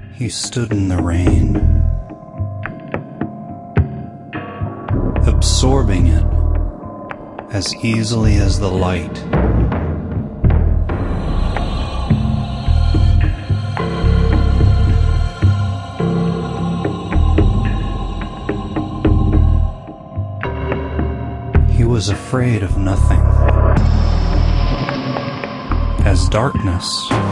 He stood in the rain, absorbing it as easily as the light. He was afraid of nothing, as darkness